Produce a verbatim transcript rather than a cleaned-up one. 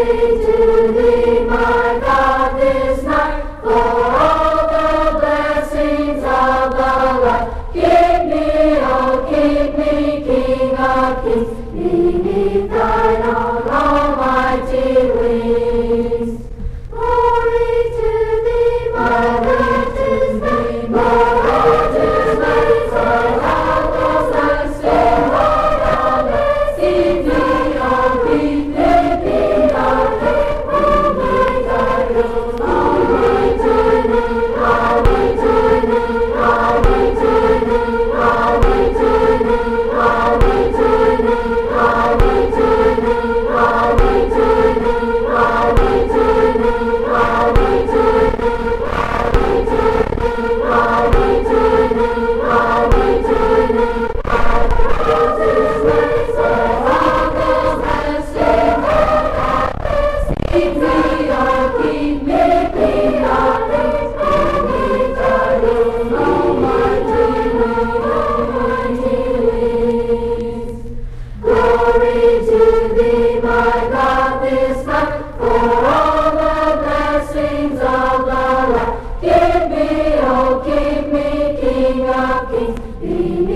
to thee, my God, this night, for all the blessings of the Lord. Keep me, oh, keep me, King of kings, beneath thine own almighty wings. Glory to thee, my righteous name, my righteous name, so thou dost thy sin, Lord, thou dost keep me, oh, keep me, King of kings, beneath thy own almighty wings. I'll wait to thee, I'll wait to thee, I'll wait to thee, I'll wait to thee, I'll wait to thee, I'll wait to thee, I'll wait to thee, I'll wait to thee, I'll wait to thee, I'll wait to thee, I'll wait to thee, so thou dost blessing, keep me, oh, keep me, King of kings, beneath thy own almighty wings. Glory to thee, my God, this night, for all the blessings of the Lord. Keep me, oh, keep me, King of kings, beneath